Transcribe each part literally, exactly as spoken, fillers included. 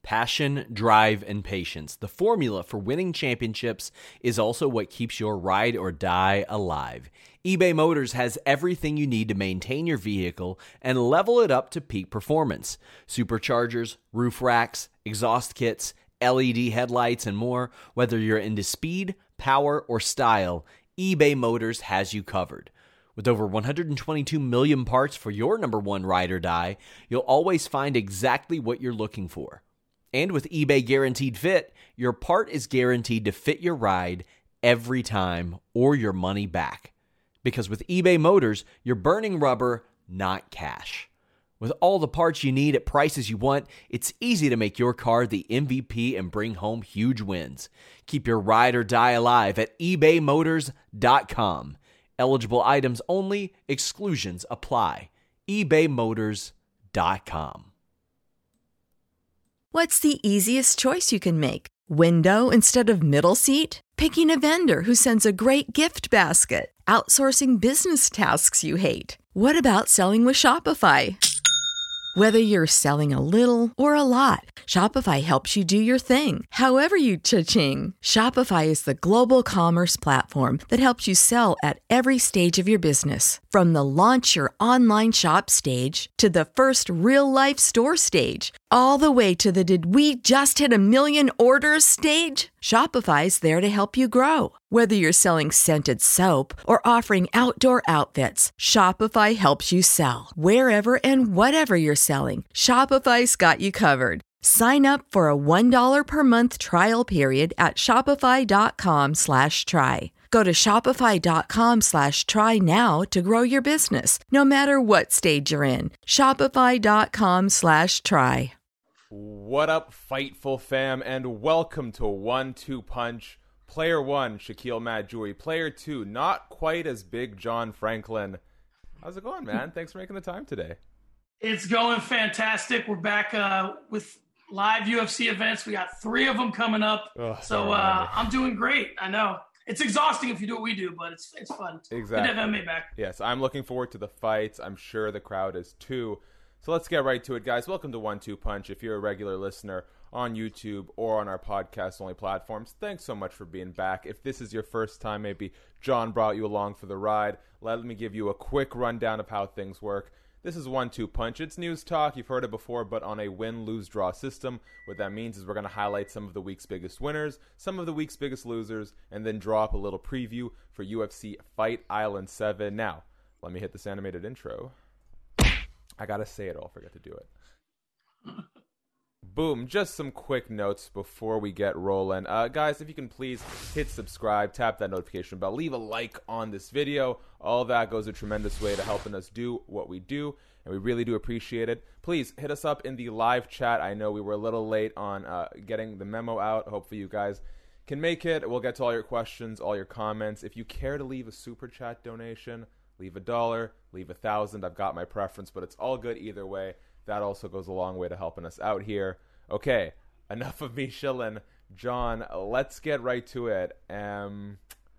Passion, drive, and patience. The formula for winning championships is also what keeps your ride or die alive. eBay Motors has everything you need to maintain your vehicle and level it up to peak performance. Superchargers, roof racks, exhaust kits, L E D headlights, and more. Whether you're into speed, power, or style, eBay Motors has you covered. With over one hundred twenty-two million parts for your number one ride or die, you'll always find exactly what you're looking for. And with eBay Guaranteed Fit, your part is guaranteed to fit your ride every time or your money back. Because with eBay Motors, you're burning rubber, not cash. With all the parts you need at prices you want, it's easy to make your car the M V P and bring home huge wins. Keep your ride or die alive at ebay motors dot com. Eligible items only, exclusions apply. ebay motors dot com. What's the easiest choice you can make? Window instead of middle seat? Picking a vendor who sends a great gift basket? Outsourcing business tasks you hate? What about selling with Shopify? Whether you're selling a little or a lot, Shopify helps you do your thing, however you cha-ching. Shopify is the global commerce platform that helps you sell at every stage of your business. From the launch your online shop stage to the first real-life store stage, all the way to the did we just hit a million orders stage. Shopify's there to help you grow. Whether you're selling scented soap or offering outdoor outfits, Shopify helps you sell. Wherever and whatever you're selling, Shopify's got you covered. Sign up for a one dollar per month trial period at shopify.com slash try. Go to shopify.com slash try now to grow your business, no matter what stage you're in. Shopify.com slash try. What up, Fightful fam, and welcome to One Two Punch. Player one, Shaquille Majuri. Player two, not quite as big John Franklin. How's it going, man? Thanks for making the time today. It's going fantastic. We're back uh, with live U F C events. We got three of them coming up. Ugh, so uh, I'm doing great. I know. It's exhausting if you do what we do, but it's it's fun. Exactly. Good to have M M A back. Yes, I'm looking forward to the fights. I'm sure the crowd is too. So let's get right to it, guys. Welcome to One Two Punch. If you're a regular listener on YouTube or on our podcast-only platforms, thanks so much for being back. If this is your first time, maybe John brought you along for the ride, let me give you a quick rundown of how things work. This is One Two Punch. It's news talk. You've heard it before, but on a win-lose-draw system. What that means is we're going to highlight some of the week's biggest winners, some of the week's biggest losers, and then draw up a little preview for U F C Fight Island seven. Now, let me hit this animated intro. I gotta say it, I'll forget to do it. Boom, just some quick notes before we get rolling. Uh, guys, if you can please hit subscribe, tap that notification bell, leave a like on this video. All that goes a tremendous way to helping us do what we do, and we really do appreciate it. Please hit us up in the live chat. I know we were a little late on uh, getting the memo out. Hopefully you guys can make it. We'll get to all your questions, all your comments. If you care to leave a super chat donation, leave a dollar, leave a thousand. I've got my preference, but it's all good either way. That also goes a long way to helping us out here. Okay, enough of me shilling. John, let's get right to it. Um,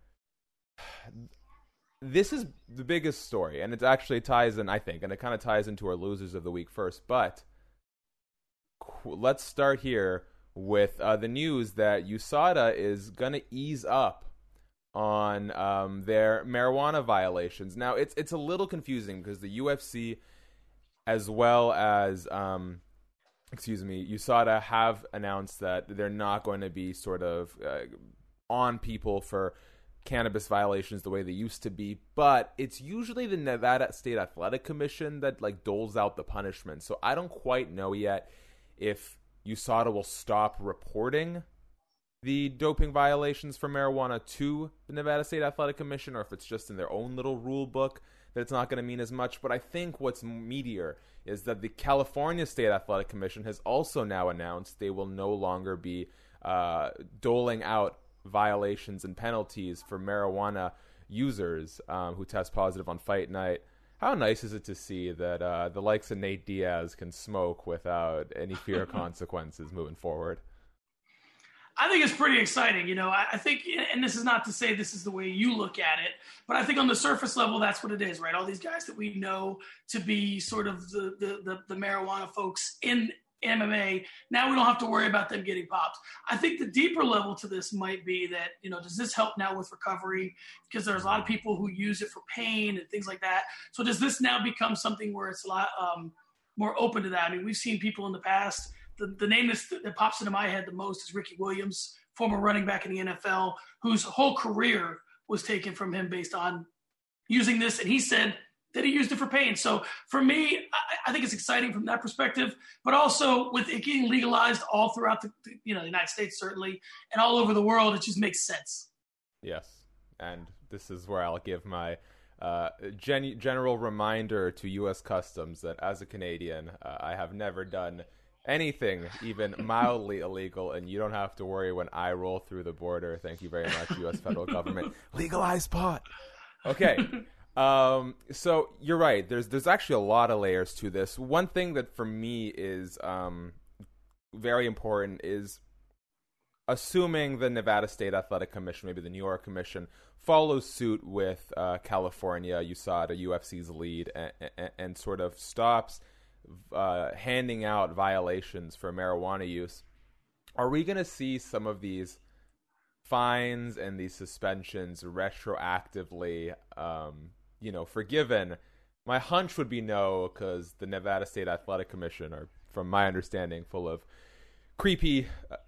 this is the biggest story, and it actually ties in, I think, and it kind of ties into our losers of the week first. But let's start here with uh, the news that U S A D A is going to ease up on um, their marijuana violations. Now, it's it's a little confusing because the U F C, as well as, um, excuse me, U S A D A have announced that they're not going to be sort of uh, on people for cannabis violations the way they used to be, but it's usually the Nevada State Athletic Commission that like doles out the punishment. So I don't quite know yet if U S A D A will stop reporting the doping violations for marijuana to the Nevada State Athletic Commission, or if it's just in their own little rule book that it's not going to mean as much. But I think what's meatier is that the California State Athletic Commission has also now announced they will no longer be uh, doling out violations and penalties for marijuana users um, who test positive on fight night. How nice is it to see that uh, the likes of Nate Diaz can smoke without any fear of consequences moving forward? I think it's pretty exciting. You know, I, I think, and this is not to say this is the way you look at it, but I think on the surface level, that's what it is, right? All these guys that we know to be sort of the the, the, the marijuana folks in M M A. Now we don't have to worry about them getting popped. I think the deeper level to this might be that, you know, does this help now with recovery? Because there's a lot of people who use it for pain and things like that. So does this now become something where it's a lot um, more open to that? I mean, we've seen people in the past. The, the name that's, that pops into my head the most is Ricky Williams, former running back in the N F L, whose whole career was taken from him based on using this. And he said that he used it for pain. So for me, I, I think it's exciting from that perspective, but also with it getting legalized all throughout the, you know, the United States, certainly, and all over the world, it just makes sense. Yes. And this is where I'll give my uh, gen- general reminder to U S Customs that as a Canadian, uh, I have never done anything even mildly illegal, and you don't have to worry when I roll through the border. Thank you very much, U S federal government. Legalize pot. Okay. Um, so you're right. There's there's actually a lot of layers to this. One thing that for me is um, very important is assuming the Nevada State Athletic Commission, maybe the New York Commission, follows suit with uh, California, U S A D A, U F C's lead, and, and, and sort of stops uh, handing out violations for marijuana use. Are we going to see some of these fines and these suspensions retroactively, um, you know, forgiven? My hunch would be no, because the Nevada State Athletic Commission are, from my understanding, full of creepy,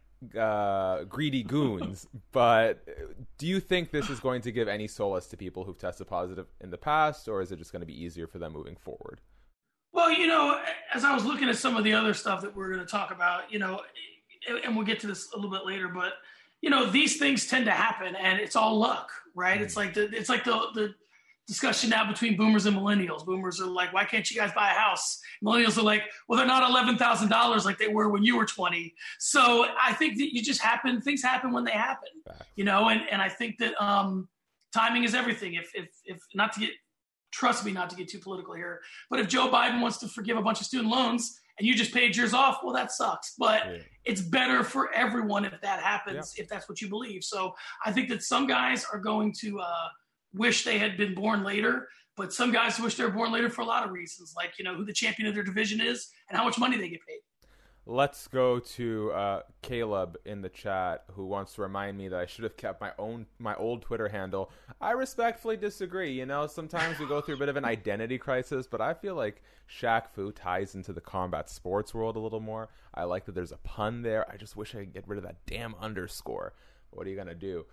uh, greedy goons. But do you think this is going to give any solace to people who've tested positive in the past, or is it just going to be easier for them moving forward? Well, you know, as I was looking at some of the other stuff that we're going to talk about, you know, and we'll get to this a little bit later, but you know, these things tend to happen, and it's all luck, right? It's like the it's like the the discussion now between boomers and millennials. Boomers are like, why can't you guys buy a house? Millennials are like, well, they're not eleven thousand dollars like they were when you were twenty. So I think that you just happen, things happen when they happen, you know, and, and I think that um, timing is everything. If, if, if not to get, trust me, not to get too political here, but if Joe Biden wants to forgive a bunch of student loans and you just paid yours off, well, that sucks. But yeah. It's better for everyone if that happens, yeah. if that's what you believe. So I think that some guys are going to uh, wish they had been born later, but some guys wish they were born later for a lot of reasons, like, you know, who the champion of their division is and how much money they get paid. Let's go to uh, Caleb in the chat, who wants to remind me that I should have kept my own my old Twitter handle. I respectfully disagree. You know, sometimes we go through a bit of an identity crisis, but I feel like Shaq Fu ties into the combat sports world a little more. I like that there's a pun there. I just wish I could get rid of that damn underscore. What are you gonna do?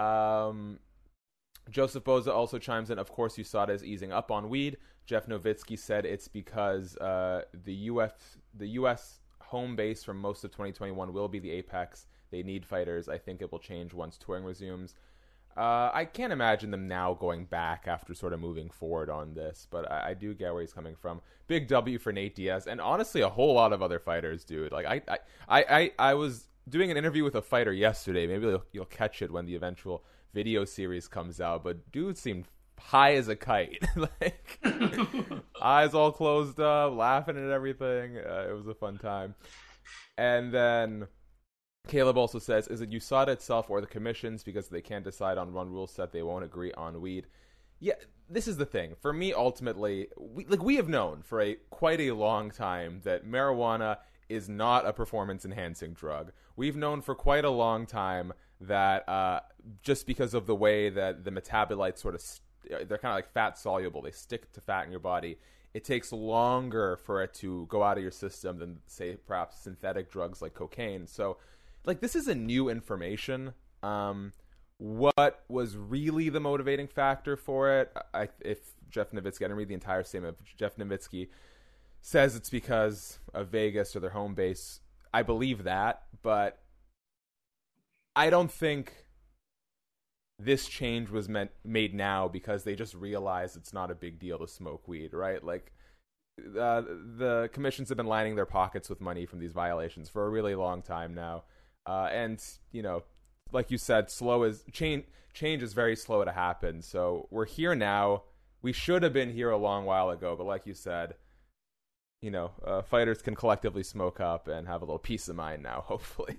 Um, Joseph Boza also chimes in. Of course, U S A D A is easing up on weed. Jeff Nowitzki said it's because uh, the U F the U S home base from most of twenty twenty-one will be the Apex. They need fighters. I think it will change once touring resumes. Uh, I can't imagine them now going back after sort of moving forward on this, but I, I do get where he's coming from. Big W for Nate Diaz, and honestly, a whole lot of other fighters, dude. Like I, I, I, I was doing an interview with a fighter yesterday. Maybe you'll, you'll catch it when the eventual video series comes out. But dude seemed high as a kite, like eyes all closed up, laughing at everything. Uh, it was a fun time. And then Caleb also says, is it U S A D A itself or the commissions, because they can't decide on one rule set, they won't agree on weed? Yeah, this is the thing. For me, ultimately, we, like we have known for a quite a long time that marijuana is not a performance-enhancing drug. We've known for quite a long time that uh, just because of the way that the metabolites sort of st- they're kind of like fat soluble. They stick to fat in your body. It takes longer for it to go out of your system than, say, perhaps synthetic drugs like cocaine. So, like, this isn't new information. Um, what was really the motivating factor for it? I, if Jeff Nowitzki, I didn't read the entire statement, but Jeff Nowitzki says it's because of Vegas or their home base. I believe that, but I don't think this change was meant made now because they just realized it's not a big deal to smoke weed, right? Like, uh, the commissions have been lining their pockets with money from these violations for a really long time now. Uh, and, you know, like you said, slow is change, change is very slow to happen. So we're here now. We should have been here a long while ago, but like you said, you know, uh, fighters can collectively smoke up and have a little peace of mind now, hopefully.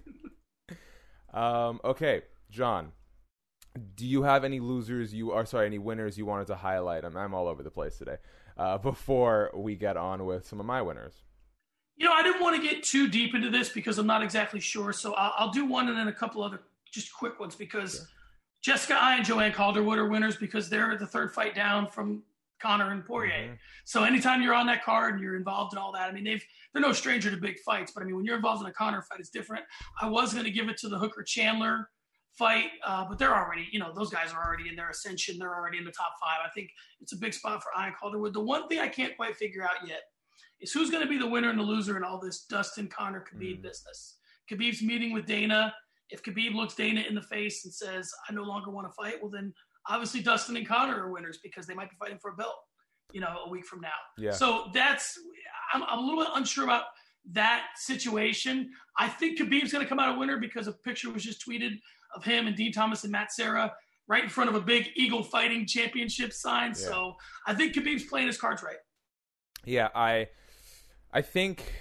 um, okay, John. Do you have any losers you are sorry, any winners you wanted to highlight? I'm, I'm all over the place today. Uh, before we get on with some of my winners. You know, I didn't want to get too deep into this because I'm not exactly sure. So I'll, I'll do one and then a couple other just quick ones because yeah. Jessica Eye and Joanne Calderwood are winners because they're the third fight down from Conor and Poirier. Mm-hmm. So anytime you're on that card and you're involved in all that, I mean, they've, they're no stranger to big fights, but I mean, when you're involved in a Conor fight, it's different. I was going to give it to the Hooker Chandler fight, uh, but they're already, you know, those guys are already in their ascension. They're already in the top five. I think it's a big spot for Eye and Calderwood. The one thing I can't quite figure out yet is who's going to be the winner and the loser in all this Dustin Conor Khabib mm-hmm. business. Khabib's meeting with Dana. If Khabib looks Dana in the face and says, I no longer want to fight, well, then obviously Dustin and Conor are winners because they might be fighting for a belt, you know, a week from now. Yeah. So that's, I'm, I'm a little bit unsure about that situation. I think Khabib's going to come out a winner because a picture was just tweeted of him and Dean Thomas and Matt Serra right in front of a big Eagle Fighting Championship sign. Yeah. So I think Khabib's playing his cards right. Yeah, I, I think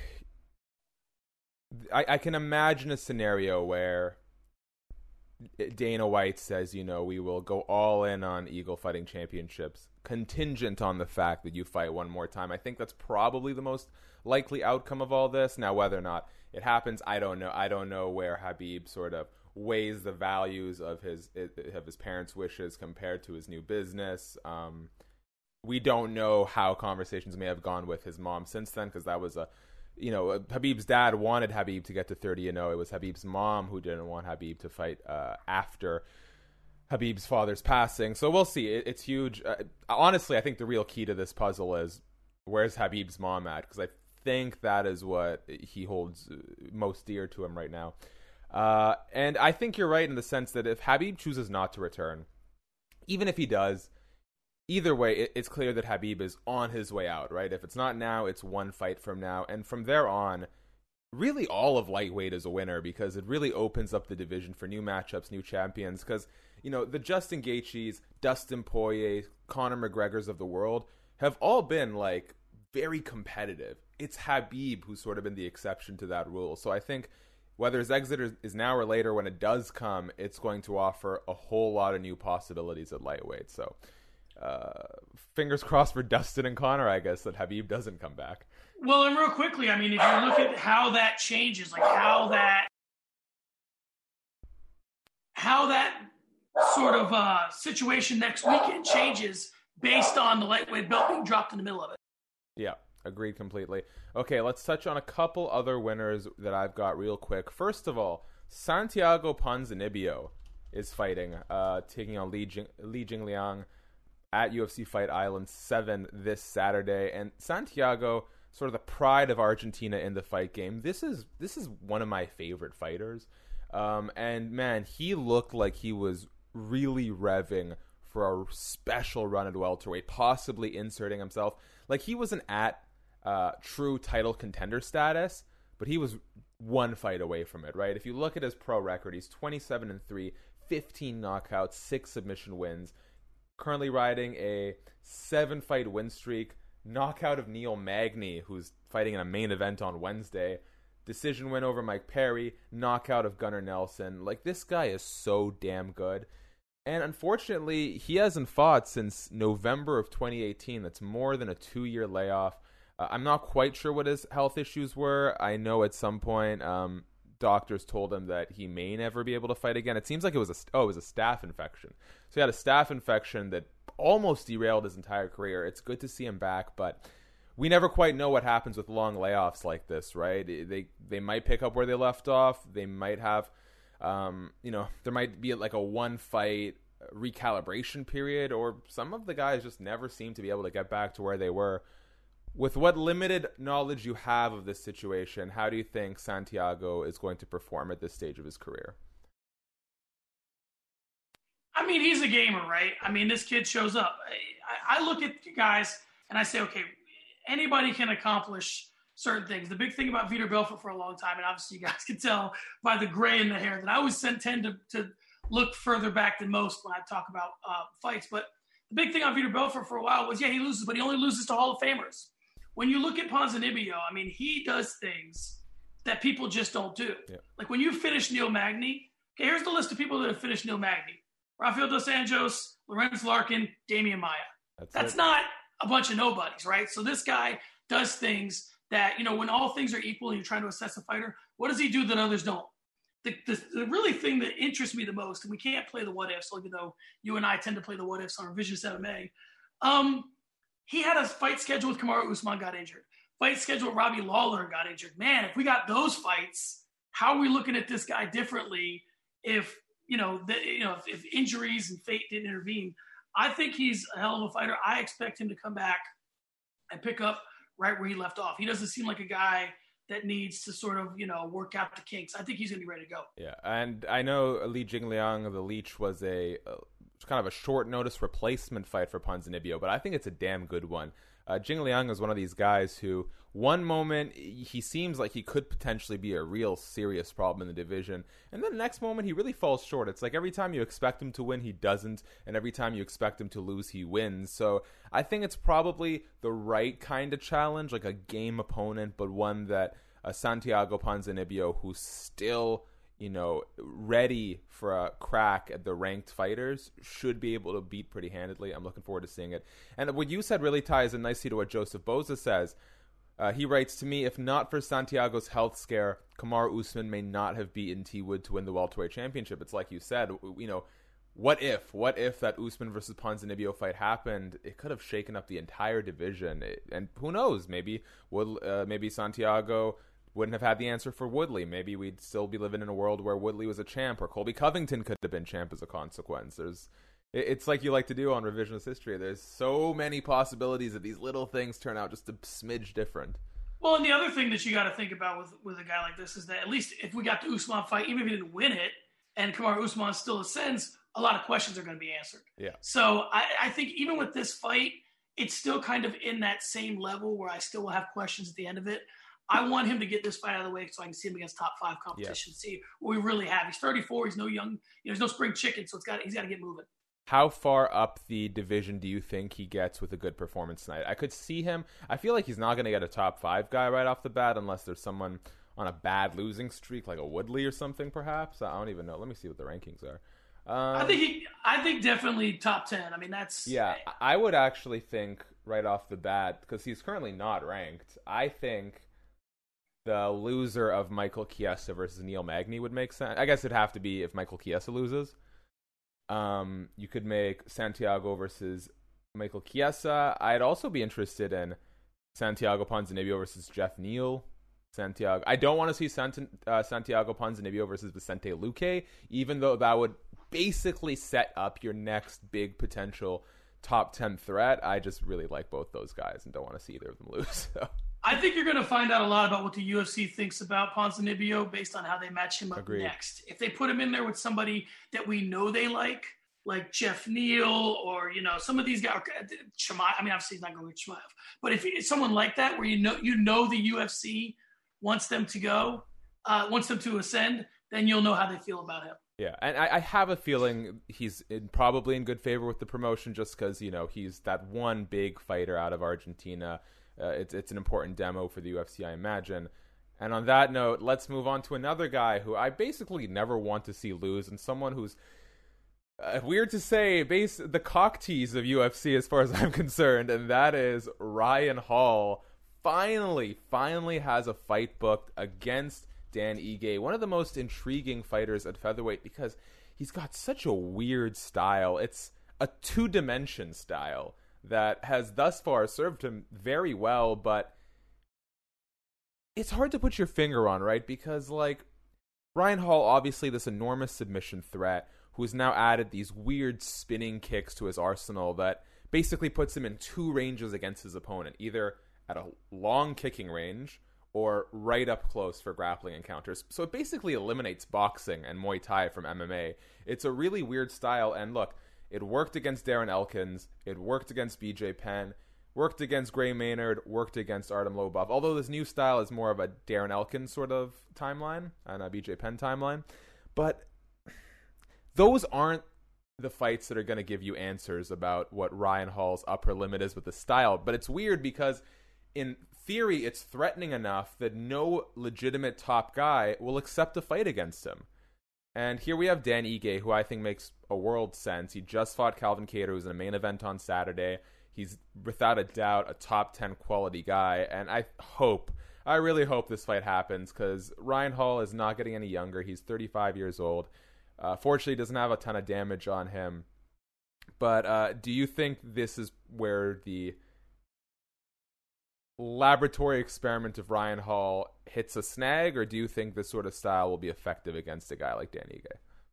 I, I can imagine a scenario where Dana White says, you know, we will go all in on Eagle Fighting Championships contingent on the fact that you fight one more time. I think that's probably the most likely outcome of all this. Now, whether or not it happens, I don't know. I don't know where Khabib sort of weighs the values of his of his parents' wishes compared to his new business. Um, we don't know how conversations may have gone with his mom since then, because that was a You know, Khabib's dad wanted Khabib to get to thirty and oh. It was Khabib's mom who didn't want Khabib to fight uh, after Khabib's father's passing. So we'll see. It, it's huge. Uh, honestly, I think the real key to this puzzle is where's Khabib's mom at? Because I think that is what he holds most dear to him right now. Uh, and I think you're right in the sense that if Khabib chooses not to return, even if he does, either way, it, it's clear that Khabib is on his way out, right? If it's not now, it's one fight from now. And from there on, really all of lightweight is a winner because it really opens up the division for new matchups, new champions. Because, you know, the Justin Gaethjes, Dustin Poirier, Conor McGregors of the world have all been, like, very competitive. It's Khabib who's sort of been the exception to that rule. So I think whether his exit is now or later, when it does come, it's going to offer a whole lot of new possibilities at lightweight. So Uh, fingers crossed for Dustin and Conor, I guess, that Khabib doesn't come back. Well, and real quickly, I mean, if you look at how that changes, like how that, how that sort of uh, situation next weekend changes based on the lightweight belt being dropped in the middle of it. Yeah, agreed completely. Okay, let's touch on a couple other winners that I've got real quick. First of all, Santiago Ponzinibbio is fighting, uh, taking on Li, Jing, Li Jingliang at U F C Fight Island seven this Saturday. And Santiago, sort of the pride of Argentina in the fight game. This is this is one of my favorite fighters. Um, and, man, he looked like he was really revving for a special run at welterweight, possibly inserting himself. Like, he wasn't at uh, true title contender status, but he was one fight away from it, right? If you look at his pro record, he's twenty-seven and three, fifteen knockouts, six submission wins. Currently riding a seven-fight win streak, knockout of Neil Magny, who's fighting in a main event on Wednesday, decision win over Mike Perry, knockout of Gunnar Nelson. Like, this guy is so damn good. And unfortunately, he hasn't fought since November of twenty eighteen. That's more than a two-year layoff. Uh, I'm not quite sure what his health issues were. I know at some point um, doctors told him that he may never be able to fight again. It seems like it was a oh, it was a staph infection. So he had a staph infection that almost derailed his entire career. It's good to see him back, but we never quite know what happens with long layoffs like this, right? They they might pick up where they left off. They might have, um, you know, there might be like a one fight recalibration period, or some of the guys just never seem to be able to get back to where they were. With what limited knowledge you have of this situation, how do you think Santiago is going to perform at this stage of his career? I mean, he's a gamer, right? I mean, this kid shows up. I, I look at guys and I say, okay, anybody can accomplish certain things. The big thing about Vitor Belfort for a long time, and obviously you guys can tell by the gray in the hair, that I always tend to, to look further back than most when I talk about uh, fights. But the big thing on Vitor Belfort for a while was, yeah, he loses, but he only loses to Hall of Famers. When you look at Ponzinibbio, I mean, he does things that people just don't do. Yeah. Like when you finish Neil Magny, okay, here's the list of people that have finished Neil Magny. Rafael Dos Anjos, Lorenz Larkin, Damian Maia. That's, That's not a bunch of nobodies, right? So this guy does things that, you know, when all things are equal and you're trying to assess a fighter, what does he do that others don't? The, the, the really thing that interests me the most, and we can't play the what ifs, even though you and I tend to play the what ifs on Revisionist M M A. Um, he had a fight schedule with Kamaru Usman, got injured. Fight schedule with Robbie Lawler, got injured. Man, if we got those fights, how are we looking at this guy differently if, you know, the, you know, if, if injuries and fate didn't intervene? I think he's a hell of a fighter. I expect him to come back and pick up right where he left off. He doesn't seem like a guy that needs to sort of, you know, work out the kinks. I think he's going to be ready to go. Yeah, and I know Li Jingliang, the Leech, was a uh, kind of a short notice replacement fight for Ponzinibbio, but I think it's a damn good one. Uh, Jingliang is one of these guys who, one moment, he seems like he could potentially be a real serious problem in the division, and then the next moment, he really falls short. It's like every time you expect him to win, he doesn't, and every time you expect him to lose, he wins. So I think it's probably the right kind of challenge, like a game opponent, but one that uh, Santiago Ponzinibbio, who's still, you know, ready for a crack at the ranked fighters, should be able to beat pretty handedly. I'm looking forward to seeing it. And what you said really ties in nicely to what Joseph Boza says. Uh, he writes to me, if not for Santiago's health scare, Kamaru Usman may not have beaten T. Wood to win the welterweight championship. It's like you said, you know, what if, what if that Usman versus Ponzinibbio fight happened? It could have shaken up the entire division. It, and who knows, maybe Wood, uh, maybe Santiago wouldn't have had the answer for Woodley. Maybe we'd still be living in a world where Woodley was a champ, or Colby Covington could have been champ as a consequence. There's, it's like you like to do on revisionist history. There's so many possibilities that these little things turn out just a smidge different. Well, and the other thing that you got to think about with, with a guy like this is that at least if we got the Usman fight, even if he didn't win it, and Kamaru Usman still ascends, a lot of questions are going to be answered. Yeah. So I, I think even with this fight, it's still kind of in that same level where I still will have questions at the end of it. I want him to get this fight out of the way so I can see him against top five competition. Yeah. See what we really have. He's thirty-four. He's no young. You know, he's no spring chicken. So it's got. He's got to get moving. How far up the division do you think he gets with a good performance tonight? I could see him. I feel like he's not going to get a top five guy right off the bat unless there's someone on a bad losing streak, like a Woodley or something, perhaps. I don't even know. Let me see what the rankings are. Um, I think he. I think definitely top ten. I mean, that's. Yeah, I would actually think right off the bat, because he's currently not ranked. I think the loser of Michael Chiesa versus Neil Magny would make sense. I guess it'd have to be if Michael Chiesa loses. Um, you could make Santiago versus Michael Chiesa. I'd also be interested in Santiago Ponzinibbio versus Jeff Neal. Santiago. I don't want to see Sant- uh, Santiago Ponzinibbio versus Vicente Luque, even though that would basically set up your next big potential top ten threat. I just really like both those guys and don't want to see either of them lose. So. I think you're going to find out a lot about what the U F C thinks about Ponzinibbio based on how they match him up Agreed. next. If they put him in there with somebody that we know they like, like Jeff Neal or, you know, some of these guys, Chimaev, I mean, obviously he's not going with Chimaev, but if it's someone like that where you know you know the U F C wants them to go, uh, wants them to ascend, then you'll know how they feel about him. Yeah, and I, I have a feeling he's in, probably in good favor with the promotion just because, you know, he's that one big fighter out of Argentina. Uh, it's it's an important demo for the U F C, I imagine. And on that note, let's move on to another guy who I basically never want to see lose, and someone who's, uh, weird to say, base the cock tease of U F C as far as I'm concerned, and that is Ryan Hall. Finally, finally has a fight booked against Dan Ige, one of the most intriguing fighters at featherweight because he's got such a weird style. It's a two-dimension style that has thus far served him very well, but it's hard to put your finger on, right? Because, like, Ryan Hall, obviously this enormous submission threat, who has now added these weird spinning kicks to his arsenal that basically puts him in two ranges against his opponent, either at a long kicking range or right up close for grappling encounters. So it basically eliminates boxing and Muay Thai from M M A. It's a really weird style, and look, it worked against Darren Elkins, it worked against B J Penn, worked against Gray Maynard, worked against Artem Lobov, although this new style is more of a Darren Elkins sort of timeline and a B J Penn timeline. But those aren't the fights that are going to give you answers about what Ryan Hall's upper limit is with the style. But it's weird because in theory, it's threatening enough that no legitimate top guy will accept a fight against him. And here we have Dan Ige, who I think makes a world sense. He just fought Calvin Kattar, who's in a main event on Saturday. He's without a doubt a top ten quality guy, and I hope, I really hope this fight happens because Ryan Hall is not getting any younger. He's thirty-five years old. Uh, fortunately, doesn't have a ton of damage on him. But uh, do you think this is where the laboratory experiment of Ryan Hall hits a snag, or do you think this sort of style will be effective against a guy like Dan Ige?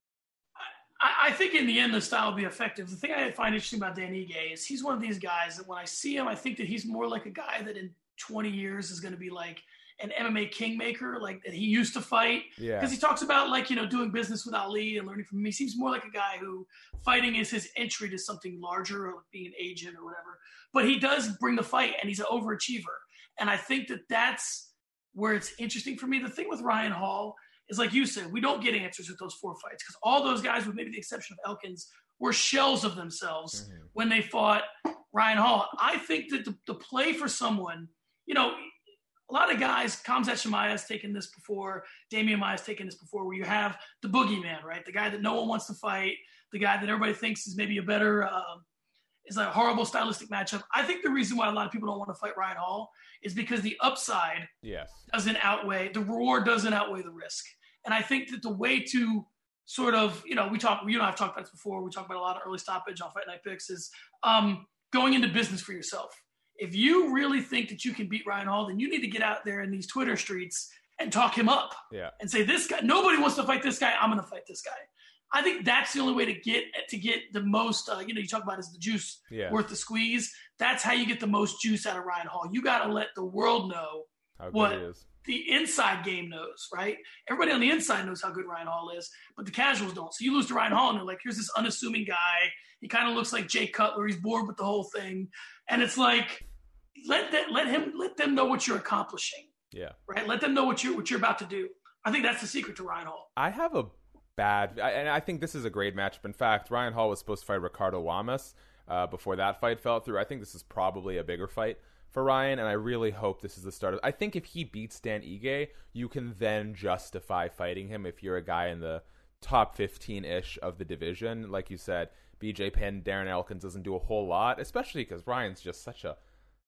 I, I think in the end, the style will be effective. The thing I find interesting about Dan Ige is he's one of these guys that when I see him, I think that he's more like a guy that in twenty years is going to be like an M M A kingmaker, like that he used to fight. Yeah. Because he talks about like, you know, doing business with Ali and learning from him. He seems more like a guy who fighting is his entry to something larger, or like being an agent or whatever. But he does bring the fight, and he's an overachiever. And I think that that's where it's interesting for me. The thing with Ryan Hall is, like you said, we don't get answers with those four fights because all those guys, with maybe the exception of Elkins, were shells of themselves mm-hmm. when they fought Ryan Hall. I think that the, the play for someone, you know, a lot of guys, Khamzat Chimaev has taken this before, Damian Maia has taken this before, where you have the boogeyman, right? The guy that no one wants to fight, the guy that everybody thinks is maybe a better, uh, is a horrible stylistic matchup. I think the reason why a lot of people don't want to fight Ryan Hall is because the upside yes. doesn't outweigh, the reward doesn't outweigh the risk. And I think that the way to sort of, you know, we talk, you and I have talked about this before, we talk about a lot of early stoppage on Fight Night Picks, is um, going into business for yourself. If you really think that you can beat Ryan Hall, then you need to get out there in these Twitter streets and talk him up yeah. and say, this guy, nobody wants to fight this guy, I'm going to fight this guy. I think that's the only way to get to get the most, uh, you know, you talk about is the juice yeah. worth the squeeze. That's how you get the most juice out of Ryan Hall. You got to let the world know how what good he is. The inside game knows, right? Everybody on the inside knows how good Ryan Hall is, but the casuals don't. So you lose to Ryan Hall, and they're like, here's this unassuming guy. He kind of looks like Jay Cutler. He's bored with the whole thing. And it's like, let that, let him, let them know what you're accomplishing. Yeah. Right? Let them know what you're, what you're about to do. I think that's the secret to Ryan Hall. I have a bad, and I think this is a great matchup. In fact, Ryan Hall was supposed to fight Ricardo Lamas uh, before that fight fell through. I think this is probably a bigger fight for Ryan, and I really hope this is the start of, I think if he beats Dan Ige, you can then justify fighting him if you're a guy in the top fifteen-ish of the division. Like you said, B J Penn, Darren Elkins doesn't do a whole lot, especially because Ryan's just such a,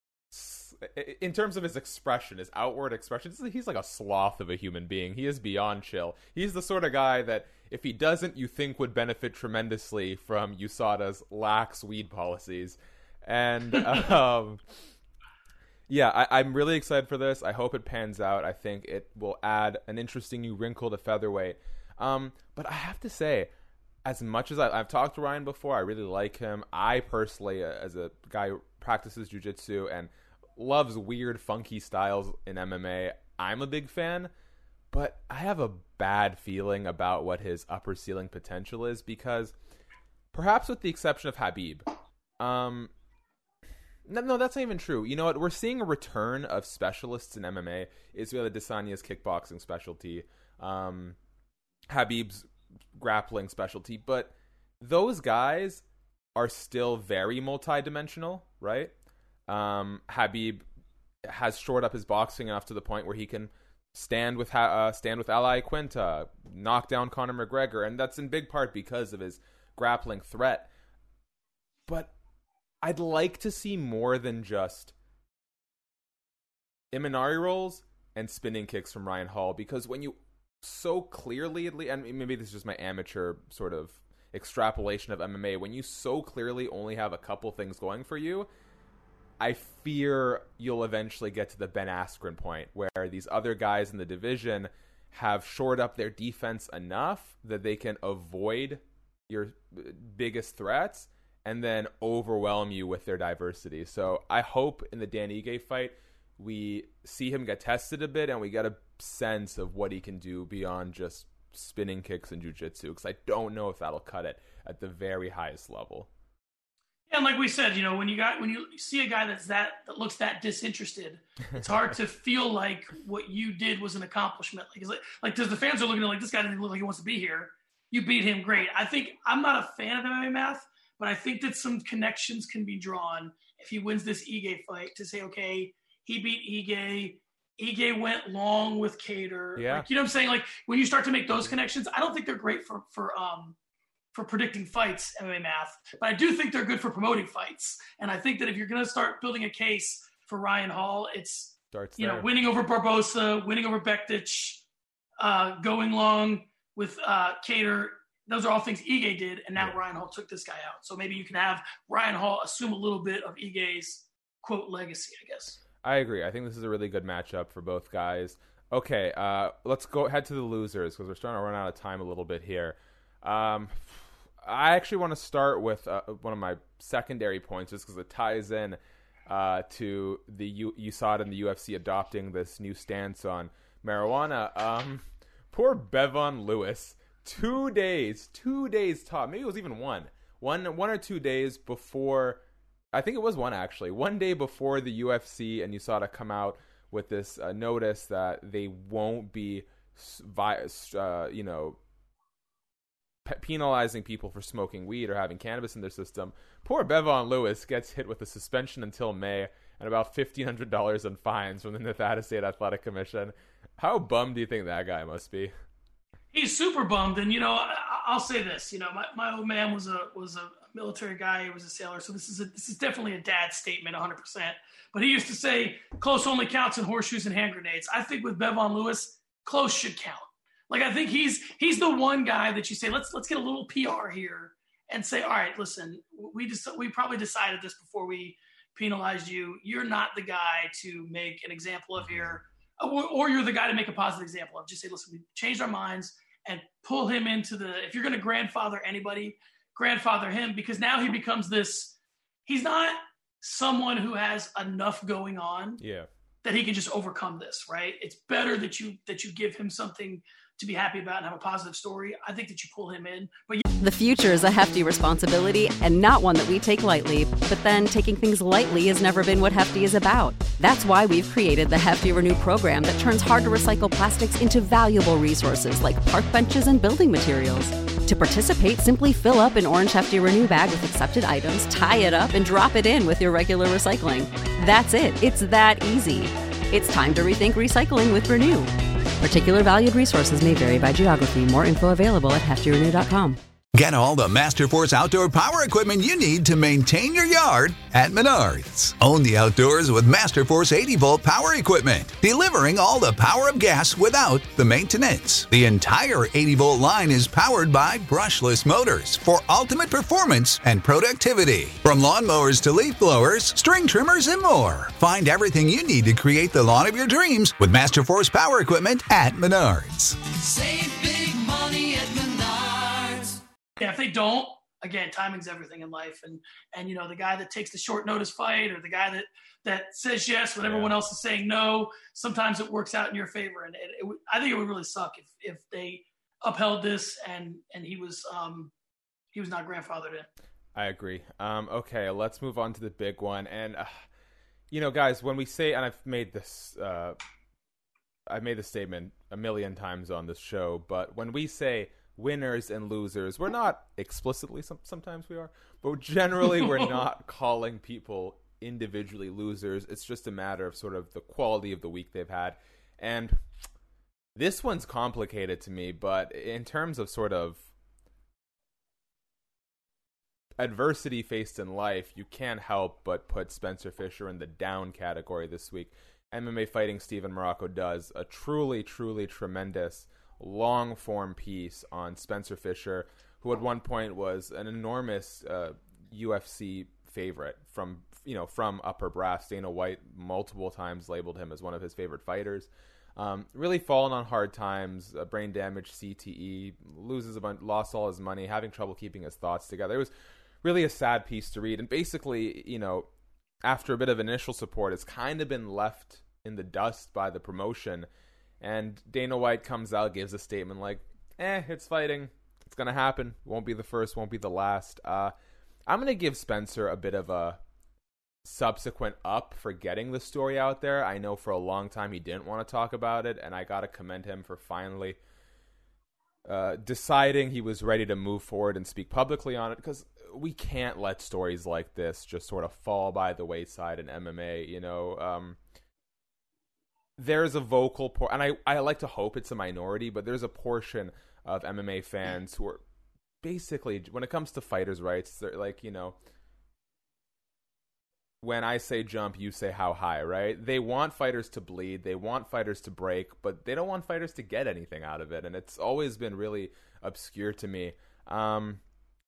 in terms of his expression, his outward expression, he's like a sloth of a human being. He is beyond chill. He's the sort of guy that if he doesn't, you think would benefit tremendously from U S A D A's lax weed policies. And um, yeah, I, I'm really excited for this. I hope it pans out. I think it will add an interesting new wrinkle to featherweight. Um, but I have to say, as much as I, I've talked to Ryan before, I really like him. I personally, uh, as a guy who practices jiu-jitsu and loves weird, funky styles in M M A, I'm a big fan. But I have a bad feeling about what his upper ceiling potential is because, perhaps with the exception of Khabib, um, no, no, that's not even true. You know what? We're seeing a return of specialists in M M A. Israel Adesanya's kickboxing specialty, um, Khabib's grappling specialty, but those guys are still very multidimensional, right? Um, Khabib has shored up his boxing enough to the point where he can stand with uh, stand with Al Iaquinta, knock down Conor McGregor, and that's in big part because of his grappling threat. But I'd like to see more than just Imanari rolls and spinning kicks from Ryan Hall, because when you so clearly, and maybe this is just my amateur sort of extrapolation of M M A, when you so clearly only have a couple things going for you, I fear you'll eventually get to the Ben Askren point where these other guys in the division have shored up their defense enough that they can avoid your biggest threats and then overwhelm you with their diversity. So I hope in the Dan Ige fight we see him get tested a bit and we get a sense of what he can do beyond just spinning kicks and jiu-jitsu, because I don't know if that'll cut it at the very highest level. Yeah, and like we said, you know, when you got when you see a guy that's that that looks that disinterested, it's hard to feel like what you did was an accomplishment. Like, it's like, like, because the fans are looking at like, this guy doesn't look like he wants to be here. You beat him, great. I think I'm not a fan of M M A math, but I think that some connections can be drawn if he wins this Ige fight to say, okay, he beat Ige. Ige went long with Kattar. Yeah. Like, you know what I'm saying? Like, when you start to make those connections, I don't think they're great for for um. for for predicting fights, M M A math, but I do think they're good for promoting fights. And I think that if you're going to start building a case for Ryan Hall, it's, Starts you there. know, winning over Barbosa, winning over Bektic, uh, going long with uh, Kattar. Those are all things Ige did, and now yeah. Ryan Hall took this guy out. So maybe you can have Ryan Hall assume a little bit of Ige's, quote, legacy, I guess. I agree. I think this is a really good matchup for both guys. Okay, uh, let's go head to the losers because we're starting to run out of time a little bit here. Um, I actually want to start with uh, one of my secondary points just because it ties in uh, to the U- U S A D and the U F C adopting this new stance on marijuana. Um, poor Bevon Lewis. Two days, two days top. Maybe it was even one. One, one or two days before, I think it was one actually. One day before the U F C and U S A D come out with this uh, notice that they won't be, uh, you know, pe- penalizing people for smoking weed or having cannabis in their system. Poor Bevon Lewis gets hit with a suspension until May and about fifteen hundred dollars in fines from the Nevada State Athletic Commission. How bummed do you think that guy must be? He's super bummed, and you know, I, I'll say this. You know, my, my old man was a was a military guy. He was a sailor, so this is a, this is definitely a dad statement, one hundred percent. But he used to say, "Close only counts in horseshoes and hand grenades." I think with Bevon Lewis, close should count. Like I think he's he's the one guy that you say, let's let's get a little P R here and say, all right, listen, we just we probably decided this before we penalized you. You're not the guy to make an example of here. Or, or you're the guy to make a positive example of. Just say, listen, we changed our minds and pull him into the, if you're going to grandfather anybody, grandfather him, because now he becomes this, he's not someone who has enough going on yeah. that he can just overcome this, right? It's better that you, that you give him something to be happy about and have a positive story. I think that you pull him in. But yeah. The future is a hefty responsibility and not one that we take lightly. But then taking things lightly has never been what Hefty is about. That's why we've created the Hefty Renew program that turns hard to recycle plastics into valuable resources like park benches and building materials. To participate, simply fill up an orange Hefty Renew bag with accepted items, tie it up, and drop it in with your regular recycling. That's it. It's that easy. It's time to rethink recycling with Renew. Particular valued resources may vary by geography. More info available at hefty renew dot com. Get all the Masterforce outdoor power equipment you need to maintain your yard at Menards. Own the outdoors with Masterforce eighty volt power equipment, delivering all the power of gas without the maintenance. The entire eighty volt line is powered by brushless motors for ultimate performance and productivity. From lawnmowers to leaf blowers, string trimmers, and more. Find everything you need to create the lawn of your dreams with Masterforce power equipment at Menards. Save big money at Menards. Yeah, if they don't, again, timing's everything in life. And, and you know, the guy that takes the short notice fight or the guy that, that says yes when everyone else is saying no, sometimes it works out in your favor. And it, it, I think it would really suck if, if they upheld this and, and he was um, he was not grandfathered in. I agree. Um, okay, let's move on to the big one. And, uh, you know, guys, when we say, and I've made this, uh, I've made this statement a million times on this show, but when we say winners and losers, we're not explicitly, some, sometimes we are, but generally we're not calling people individually losers. It's just a matter of sort of the quality of the week they've had. And this one's complicated to me, but in terms of sort of adversity faced in life, you can't help but put Spencer Fisher in the down category this week. M M A Fighting Steven Morocco does a truly, truly tremendous long-form piece on Spencer Fisher, who at one point was an enormous uh, U F C favorite from, you know, from upper brass. Dana White multiple times labeled him as one of his favorite fighters. Um, really fallen on hard times, uh, brain damage, C T E, loses a bunch, lost all his money, having trouble keeping his thoughts together. It was really a sad piece to read. And basically, you know, after a bit of initial support, it's kind of been left in the dust by the promotion. And Dana White comes out, gives a statement like, eh, it's fighting. It's going to happen. Won't be the first, won't be the last. Uh, I'm going to give Spencer a bit of a subsequent up for getting the story out there. I know for a long time he didn't want to talk about it, and I got to commend him for finally uh, deciding he was ready to move forward and speak publicly on it, because we can't let stories like this just sort of fall by the wayside in M M A, you know. Um, there's a vocal por- and I, I like to hope it's a minority, but there's a portion of M M A fans who are basically, when it comes to fighters' rights, they're like, you know, when I say jump, you say how high, right? They want fighters to bleed, they want fighters to break, but they don't want fighters to get anything out of it, and it's always been really obscure to me. Um,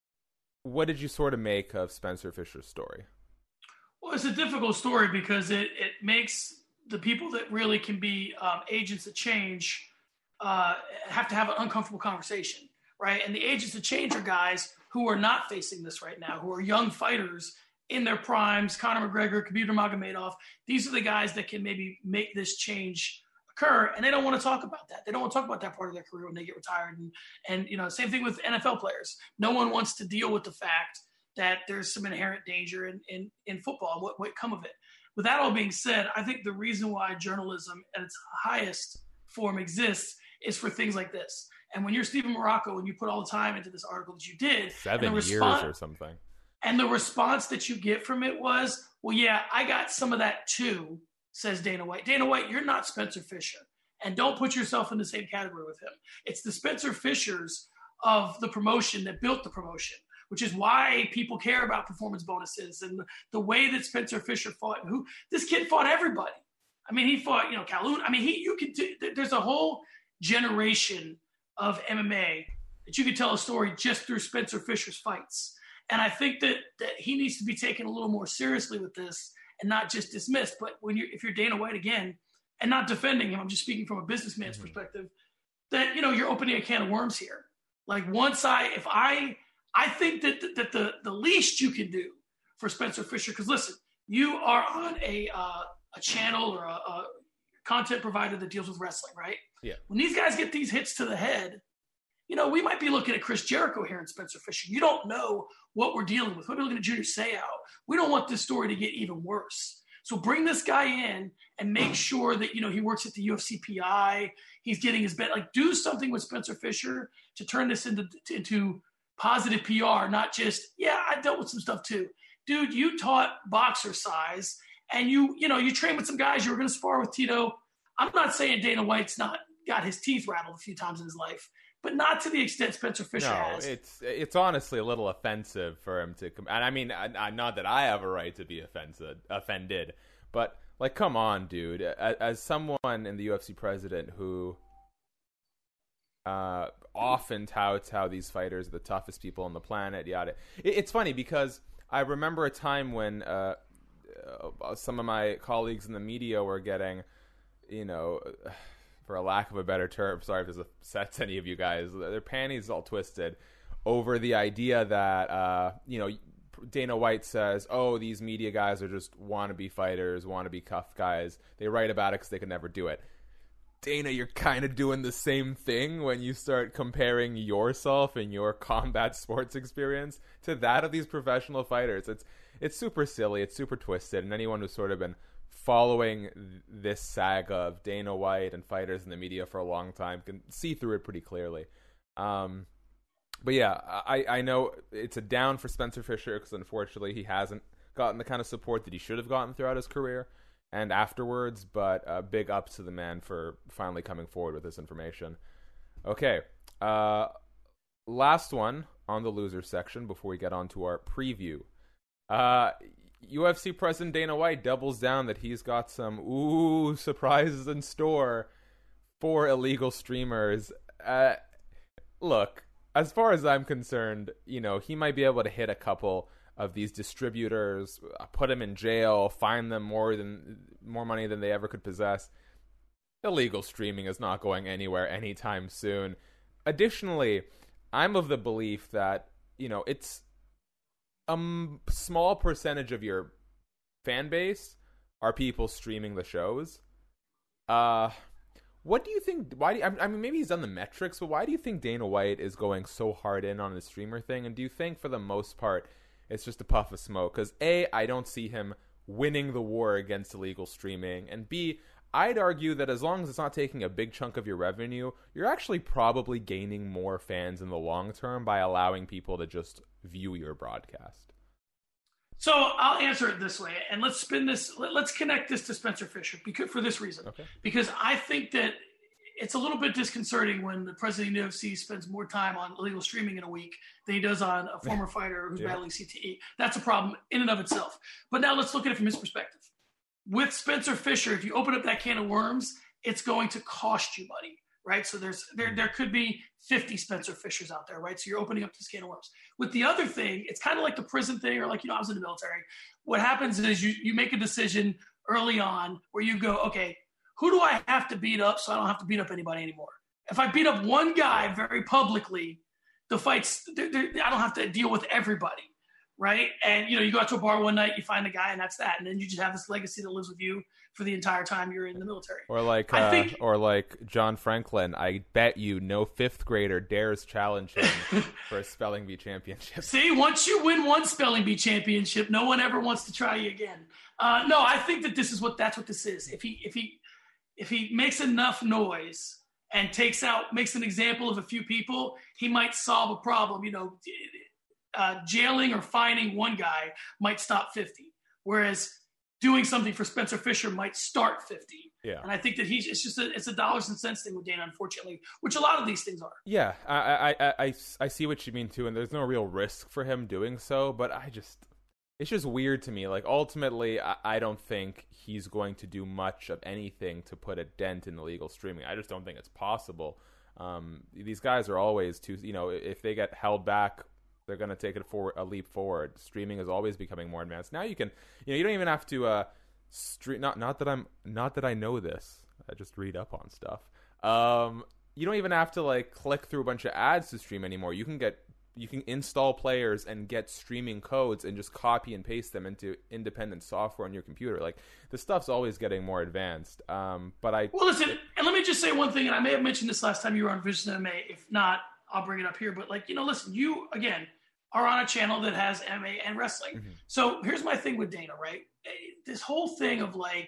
what did you sort of make of Spencer Fisher's story? Well, it's a difficult story because it, it makes the people that really can be um, agents of change uh, have to have an uncomfortable conversation, right? And the agents of change are guys who are not facing this right now, who are young fighters in their primes, Conor McGregor, Khabib Nurmagomedov. These are the guys that can maybe make this change occur, and they don't want to talk about that. They don't want to talk about that part of their career when they get retired. And, and you know, same thing with N F L players. No one wants to deal with the fact that there's some inherent danger in, in, in football and what might come of it. With that all being said, I think the reason why journalism at its highest form exists is for things like this. And when you're Stephen Morocco and you put all the time into this article that you did, seven response, years or something, and the response that you get from it was, well, yeah, I got some of that too, says Dana White. Dana White, you're not Spencer Fisher, and don't put yourself in the same category with him. It's the Spencer Fishers of the promotion that built the promotion, which is why people care about performance bonuses and the way that Spencer Fisher fought. Who this kid fought everybody. I mean, he fought, you know, Kowloon. I mean, he you could do, there's a whole generation of M M A that you could tell a story just through Spencer Fisher's fights. And I think that that he needs to be taken a little more seriously with this and not just dismissed. But when you if you're Dana White again, and not defending him, I'm just speaking from a businessman's mm-hmm. perspective, that, you know, you're opening a can of worms here. Like once I, if I, I think that the, that the the least you can do for Spencer Fisher, because listen, you are on a uh, a channel or a, a content provider that deals with wrestling, right? Yeah. When these guys get these hits to the head, you know, we might be looking at Chris Jericho here and Spencer Fisher. You don't know what we're dealing with. We're looking at Junior Seau. We don't want this story to get even worse. So bring this guy in and make sure that, you know, he works at the U F C P I. He's getting his bet. Like, do something with Spencer Fisher to turn this into into positive P R, not just, yeah, I dealt with some stuff too. Dude, you taught boxer size, and you, you know, you trained with some guys. You were going to spar with Tito. I'm not saying Dana White's not got his teeth rattled a few times in his life, but not to the extent Spencer Fisher no, has. it's it's honestly a little offensive for him to come. And I mean, I, I, not that I have a right to be offended, offended, but like, come on, dude. As, as someone in the U F C president who uh, often touts how these fighters are the toughest people on the planet, yada. It, it's funny because I remember a time when uh, uh, some of my colleagues in the media were getting, you know, for a lack of a better term, sorry if this upsets any of you guys, their panties all twisted over the idea that, uh, you know, Dana White says, oh, these media guys are just wannabe fighters, wannabe cuff guys. They write about it because they could never do it. Dana, you're kind of doing the same thing when you start comparing yourself and your combat sports experience to that of these professional fighters. It's it's super silly. It's super twisted. And anyone who's sort of been following this saga of Dana White and fighters in the media for a long time can see through it pretty clearly. Um, but yeah, I, I know it's a down for Spencer Fisher because unfortunately he hasn't gotten the kind of support that he should have gotten throughout his career and afterwards, but uh, big ups to the man for finally coming forward with this information. Okay, uh, last one on the loser section before we get on to our preview. Uh, U F C President Dana White doubles down that he's got some ooh surprises in store for illegal streamers. Uh, look, as far as I'm concerned, you know, he might be able to hit a couple of these distributors, put them in jail, fine them more than more money than they ever could possess. Illegal streaming is not going anywhere anytime soon. Additionally, I'm of the belief that, you know, it's a m- small percentage of your fan base are people streaming the shows. Uh, what do you think? Why do you, I mean, maybe he's done the metrics, but why do you think Dana White is going so hard in on the streamer thing? And do you think, for the most part, it's just a puff of smoke? Because A, I don't see him winning the war against illegal streaming, and B, I'd argue that as long as it's not taking a big chunk of your revenue, you're actually probably gaining more fans in the long term by allowing people to just view your broadcast. So I'll answer it this way, and let's spin this. Let, let's connect this to Spencer Fisher because for this reason, okay. Because I think that it's a little bit disconcerting when the president of the U F C spends more time on illegal streaming in a week than he does on a former fighter who's yeah. battling C T E. That's a problem in and of itself. But now let's look at it from his perspective. With Spencer Fisher, if you open up that can of worms, it's going to cost you money, right? So there's there there could be fifty Spencer Fishers out there, right? So you're opening up this can of worms. With the other thing, it's kind of like the prison thing, or like, you know, I was in the military. What happens is you you make a decision early on where you go, okay, who do I have to beat up so I don't have to beat up anybody anymore? If I beat up one guy very publicly, the fights, they're, they're, I don't have to deal with everybody, right? And, you know, you go out to a bar one night, you find a guy, and that's that. And then you just have this legacy that lives with you for the entire time you're in the military. Or like, uh, think, or like John Franklin, I bet you no fifth grader dares challenge him for a spelling bee championship. See, once you win one spelling bee championship, no one ever wants to try you again. Uh, no, I think that this is what, that's what this is. If he, if he, If he makes enough noise and takes out, makes an example of a few people, he might solve a problem. You know, uh, jailing or fining one guy might stop fifty, whereas doing something for Spencer Fisher might start fifty. Yeah. And I think that he's, it's just a, it's a dollars and cents thing with Dana, unfortunately, which a lot of these things are. Yeah, I, I, I, I see what you mean too, and there's no real risk for him doing so, but I just, it's just weird to me. Like, ultimately, I, I don't think he's going to do much of anything to put a dent in illegal streaming. I just don't think it's possible. Um, these guys are always too, you know, if they get held back, they're going to take it for a leap forward. Streaming is always becoming more advanced. Now you can, you know, you don't even have to, uh, stream. Not, not that I'm, not that I know this. I just read up on stuff. Um, you don't even have to like click through a bunch of ads to stream anymore. You can get, you can install players and get streaming codes and just copy and paste them into independent software on your computer. Like, the stuff's always getting more advanced. Um, but I well, listen, and let me just say one thing, and I may have mentioned this last time you were on Vision M M A. If not, I'll bring it up here. But like, you know, listen, you again are on a channel that has M M A and wrestling. Mm-hmm. So here's my thing with Dana, right? This whole thing of like,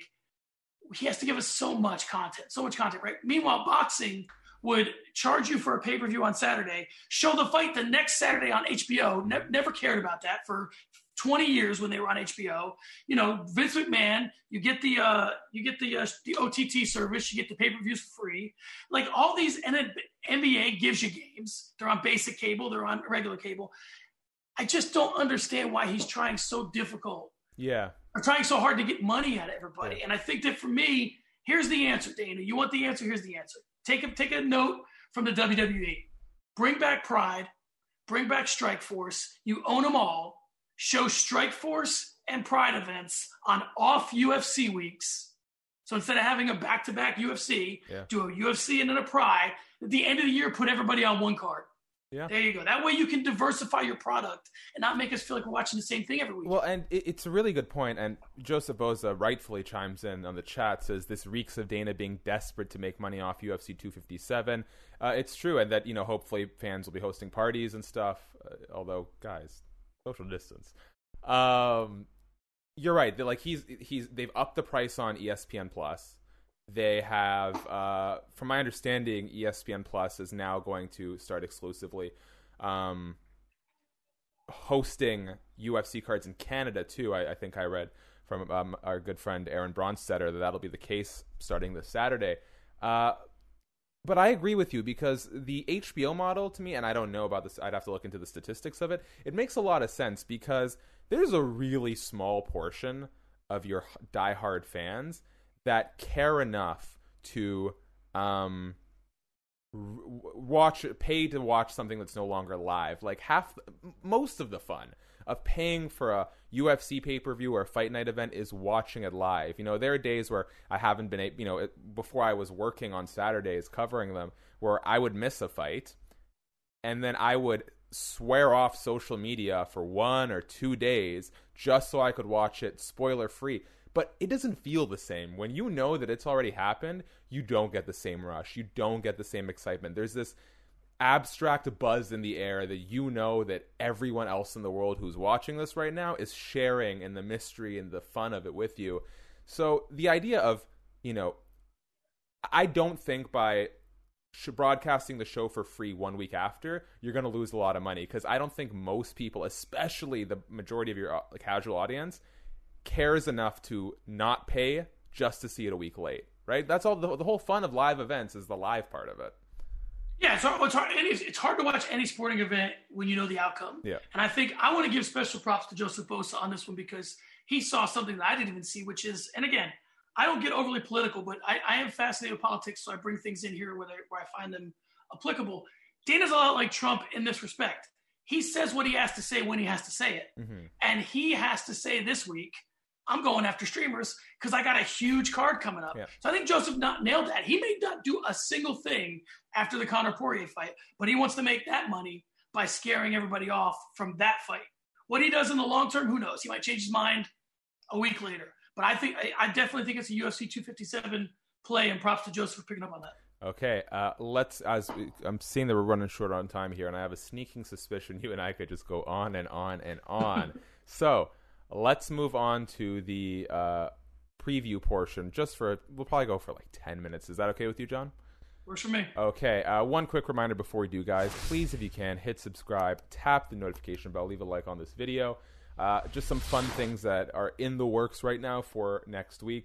he has to give us so much content, so much content, right? Meanwhile, boxing would charge you for a pay-per-view on Saturday, show the fight the next Saturday on H B O. Ne- never cared about that for twenty years when they were on H B O. You know, Vince McMahon, you get the uh, you get the uh, the O T T service, you get the pay-per-views for free. Like all these, and then N B A gives you games. They're on basic cable, they're on regular cable. I just don't understand why he's trying so difficult. Yeah. Or trying so hard to get money out of everybody. Yeah. And I think that for me, here's the answer, Dana. You want the answer? Here's the answer. Take a, take a note from the W W E. Bring back Pride. Bring back Strikeforce. You own them all. Show Strikeforce and Pride events on off U F C weeks. So instead of having a back-to-back U F C, yeah. do a U F C and then a Pride. At the end of the year, put everybody on one card. Yeah. There you go. That way you can diversify your product and not make us feel like we're watching the same thing every week. Well, and it's a really good point. And Joseph Boza rightfully chimes in on the chat, says this reeks of Dana being desperate to make money off U F C two fifty-seven. Uh, it's true. And that, you know, hopefully fans will be hosting parties and stuff. Uh, although, guys, social distance. Um, you're right. They're like he's he's they've upped the price on E S P N Plus. They have, uh, from my understanding, E S P N Plus is now going to start exclusively um, hosting U F C cards in Canada, too. I, I think I read from um, our good friend Aaron Bronstetter that that'll be the case starting this Saturday. Uh, but I agree with you because the H B O model, to me, and I don't know about this, I'd have to look into the statistics of it, it makes a lot of sense because there's a really small portion of your diehard fans that care enough to um, watch, pay to watch something that's no longer live. Like half, most of the fun of paying for a U F C pay-per-view or a fight night event is watching it live. You know, there are days where I haven't been, you know, before I was working on Saturdays covering them, where I would miss a fight, and then I would swear off social media for one or two days just so I could watch it spoiler-free. But it doesn't feel the same. When you know that it's already happened, you don't get the same rush. You don't get the same excitement. There's this abstract buzz in the air that you know that everyone else in the world who's watching this right now is sharing in the mystery and the fun of it with you. So the idea of, you know, I don't think by broadcasting the show for free one week after, you're going to lose a lot of money. Because I don't think most people, especially the majority of your casual audience, cares enough to not pay just to see it a week late. right? That's all. The, the whole fun of live events is the live part of it. Yeah, it's hard, it's, hard, it's hard to watch any sporting event when you know the outcome. Yeah. And I think I want to give special props to Joseph Bosa on this one because he saw something that I didn't even see, which is, and again, I don't get overly political, but I, I am fascinated with politics, so I bring things in here where, where I find them applicable. Dana's a lot like Trump in this respect. He says what he has to say when he has to say it. Mm-hmm. And he has to say this week, I'm going after streamers because I got a huge card coming up. Yeah. So I think Joseph not nailed that. He may not do a single thing after the Conor Poirier fight, but he wants to make that money by scaring everybody off from that fight. What he does in the long term, who knows? He might change his mind a week later. But I think I, I definitely think it's a U F C two fifty-seven play, and props to Joseph for picking up on that. Okay, uh, let's. As we, I'm seeing that we're running short on time here, and I have a sneaking suspicion you and I could just go on and on and on. So let's move on to the uh, preview portion. Just for we'll probably go for like ten minutes. Is that okay with you, John? Works for me. Okay. Uh, one quick reminder before we do, guys. Please, if you can, hit subscribe, tap the notification bell, leave a like on this video. Uh, just some fun things that are in the works right now for next week.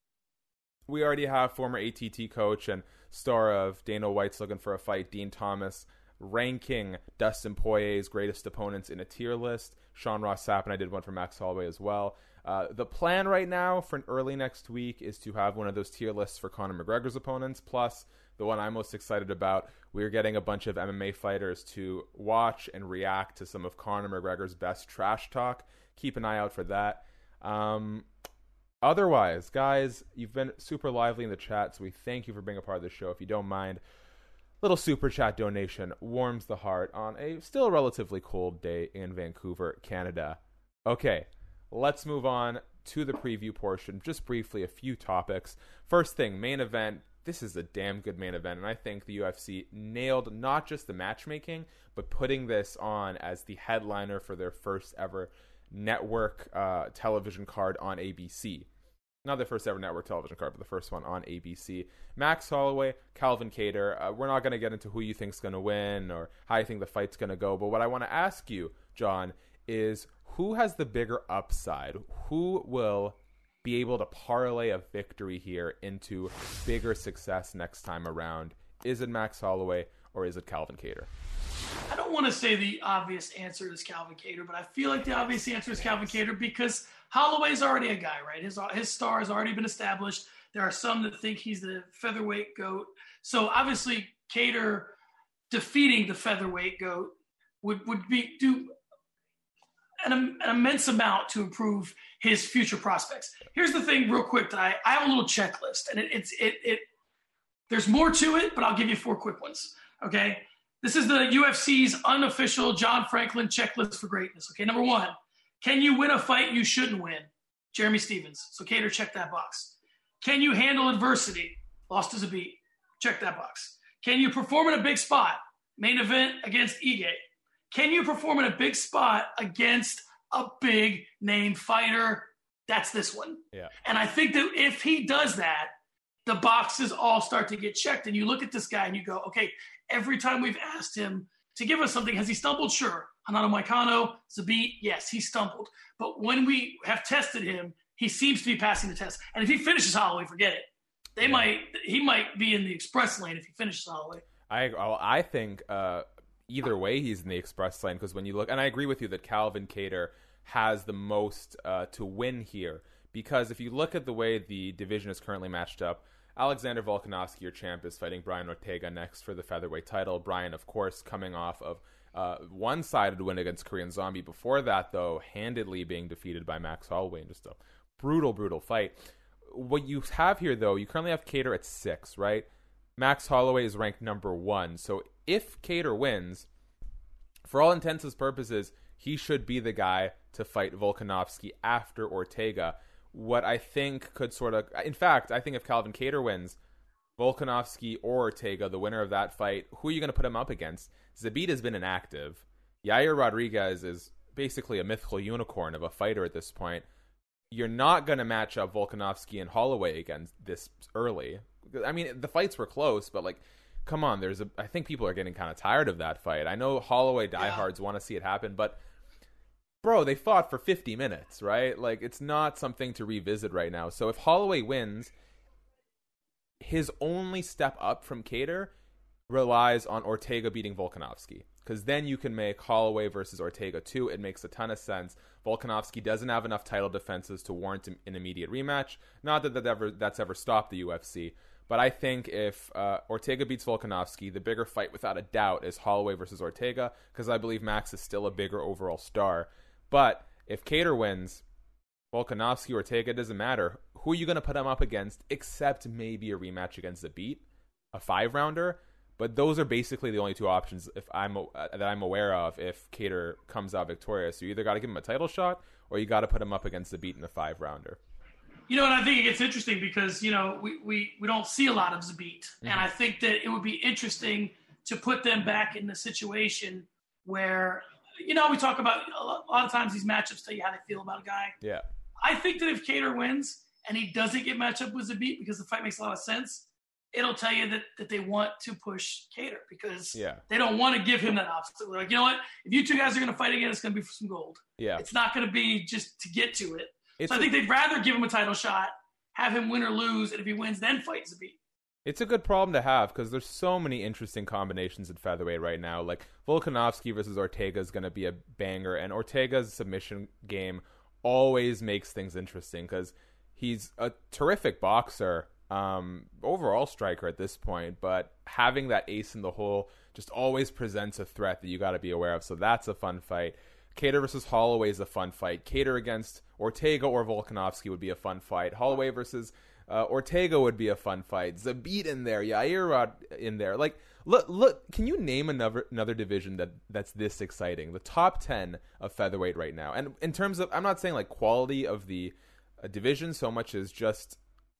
We already have former A T T coach and star of Dana White's Looking for a Fight, Dean Thomas, ranking Dustin Poirier's greatest opponents in a tier list. Sean Ross Sapp and I did one for Max Holloway as well. Uh, the plan right now for early next week is to have one of those tier lists for Conor McGregor's opponents, plus the one I'm most excited about. We're getting a bunch of M M A fighters to watch and react to some of Conor McGregor's best trash talk. Keep an eye out for that. Um, otherwise, guys, you've been super lively in the chat, so we thank you for being a part of the show. If you don't mind, little super chat donation warms the heart on a still relatively cold day in Vancouver, Canada. Okay, let's move on to the preview portion. Just briefly, a few topics. First thing, main event. This is a damn good main event, and I think the U F C nailed not just the matchmaking, but putting this on as the headliner for their first ever network uh, television card on A B C. Not the first ever network television card, but the first one on A B C. Max Holloway, Calvin Kattar. Uh, we're not going to get into who you think's going to win or how you think the fight's going to go, but what I want to ask you, John, is who has the bigger upside? Who will be able to parlay a victory here into bigger success next time around? Is it Max Holloway or is it Calvin Kattar? I don't want to say the obvious answer is Calvin Kattar, but I feel like the obvious answer is Calvin Kattar because Holloway's already a guy, right? His his star has already been established. There are some that think he's the featherweight GOAT. So obviously Kattar defeating the featherweight GOAT would, would be do an, an immense amount to improve his future prospects. Here's the thing real quick that I, I have a little checklist, and it, it's it it there's more to it, but I'll give you four quick ones. Okay. This is the U F C's unofficial John Franklin checklist for greatness. Okay, number one, can you win a fight you shouldn't win? Jeremy Stevens. So Kattar, check that box. Can you handle adversity? Lost as a beat. Check that box. Can you perform in a big spot? Main event against Ige. Can you perform in a big spot against a big name fighter? That's this one. Yeah. And I think that if he does that, the boxes all start to get checked. And you look at this guy and you go, okay, every time we've asked him to give us something, has he stumbled? Sure. Renato Moicano, Zabit, yes, he stumbled. But when we have tested him, he seems to be passing the test. And if he finishes Holloway, forget it. They yeah. might, he might be in the express lane if he finishes Holloway. I, I think uh, either way he's in the express lane because when you look, and I agree with you that Calvin Kattar has the most uh, to win here because if you look at the way the division is currently matched up, Alexander Volkanovski, your champ, is fighting Brian Ortega next for the featherweight title. Brian, of course, coming off of uh, one-sided win against Korean Zombie. Before that, though, handedly being defeated by Max Holloway in just a brutal, brutal fight. What you have here, though, you currently have Kattar at six, right? Max Holloway is ranked number one. So if Kattar wins, for all intents and purposes, he should be the guy to fight Volkanovski after Ortega. What I think could sort of... In fact, I think if Calvin Kattar wins, Volkanovski or Ortega, the winner of that fight, who are you going to put him up against? Zabit has been inactive. Yair Rodriguez is basically a mythical unicorn of a fighter at this point. You're not going to match up Volkanovski and Holloway against this early. I mean, the fights were close, but like, come on, there's a... I think people are getting kind of tired of that fight. I know Holloway diehards yeah. want to see it happen, but... Bro, they fought for fifty minutes, right? Like, it's not something to revisit right now. So if Holloway wins, his only step up from Kattar relies on Ortega beating Volkanovski, because then you can make Holloway versus Ortega two. It makes a ton of sense. Volkanovski doesn't have enough title defenses to warrant an immediate rematch. Not that that ever, that's ever stopped the U F C, but I think if uh, Ortega beats Volkanovski, the bigger fight without a doubt is Holloway versus Ortega, because I believe Max is still a bigger overall star. But if Kattar wins, Volkanovski, Ortega, doesn't matter. Who are you going to put him up against, except maybe a rematch against Zabit, a five-rounder? But those are basically the only two options if I'm uh, that I'm aware of if Kattar comes out victorious. So you either got to give him a title shot or you got to put him up against Zabit in a five-rounder. You know, and I think it gets interesting because, you know, we, we, we don't see a lot of Zabit. Mm-hmm. And I think that it would be interesting to put them back in the situation where, you know, we talk about a lot of times these matchups tell you how they feel about a guy. Yeah. I think that if Kattar wins and he doesn't get matched up with Zabit because the fight makes a lot of sense, it'll tell you that, that they want to push Kattar because yeah. they don't want to give him that obstacle. They're like, you know what? If you two guys are going to fight again, it's going to be for some gold. Yeah. It's not going to be just to get to it. It's so I a, think they'd rather give him a title shot, have him win or lose, and if he wins, then fight Zabit. It's a good problem to have because there's so many interesting combinations at featherweight right now. Like Volkanovski versus Ortega is going to be a banger, and Ortega's submission game always makes things interesting because he's a terrific boxer, um, overall striker at this point, but having that ace in the hole just always presents a threat that you got to be aware of. So that's a fun fight. Kattar versus Holloway is a fun fight. Kattar against Ortega or Volkanovski would be a fun fight. Holloway versus uh, Ortega would be a fun fight. Zabit in there, Yair Rod in there. Like, look, look. Can you name another another division that that's this exciting? The top ten of featherweight right now. And in terms of, I'm not saying like quality of the uh, division so much as just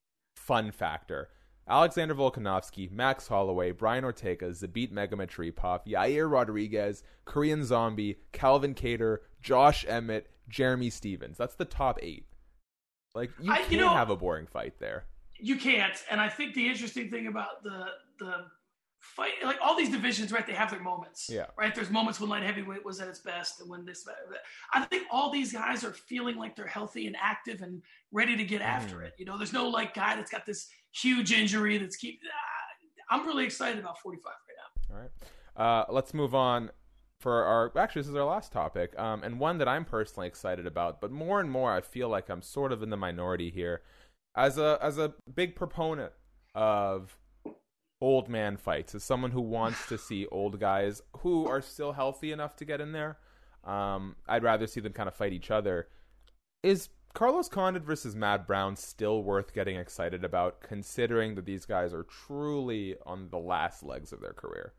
fun factor. Alexander Volkanovski, Max Holloway, Brian Ortega, Zabit Magomedsharipov, Yair Rodriguez, Korean Zombie, Calvin Kattar, Josh Emmett, Jeremy Stevens. That's the top eight. Like, you I, can't you know, have a boring fight there. You can't. And I think the interesting thing about the the fight, like all these divisions, right, they have their moments. Yeah. Right? There's moments when light heavyweight was at its best and when this. I think all these guys are feeling like they're healthy and active and ready to get after Mm. it. You know, there's no like guy that's got this huge injury that's keep. Uh, I'm really excited about forty-five right now. All right. Uh, let's move on for our, actually, this is our last topic, um, and one that I'm personally excited about, but more and more I feel like I'm sort of in the minority here. As a as a big proponent of old man fights, as someone who wants to see old guys who are still healthy enough to get in there, um, I'd rather see them kind of fight each other. Is Carlos Condit versus Matt Brown still worth getting excited about, considering that these guys are truly on the last legs of their career?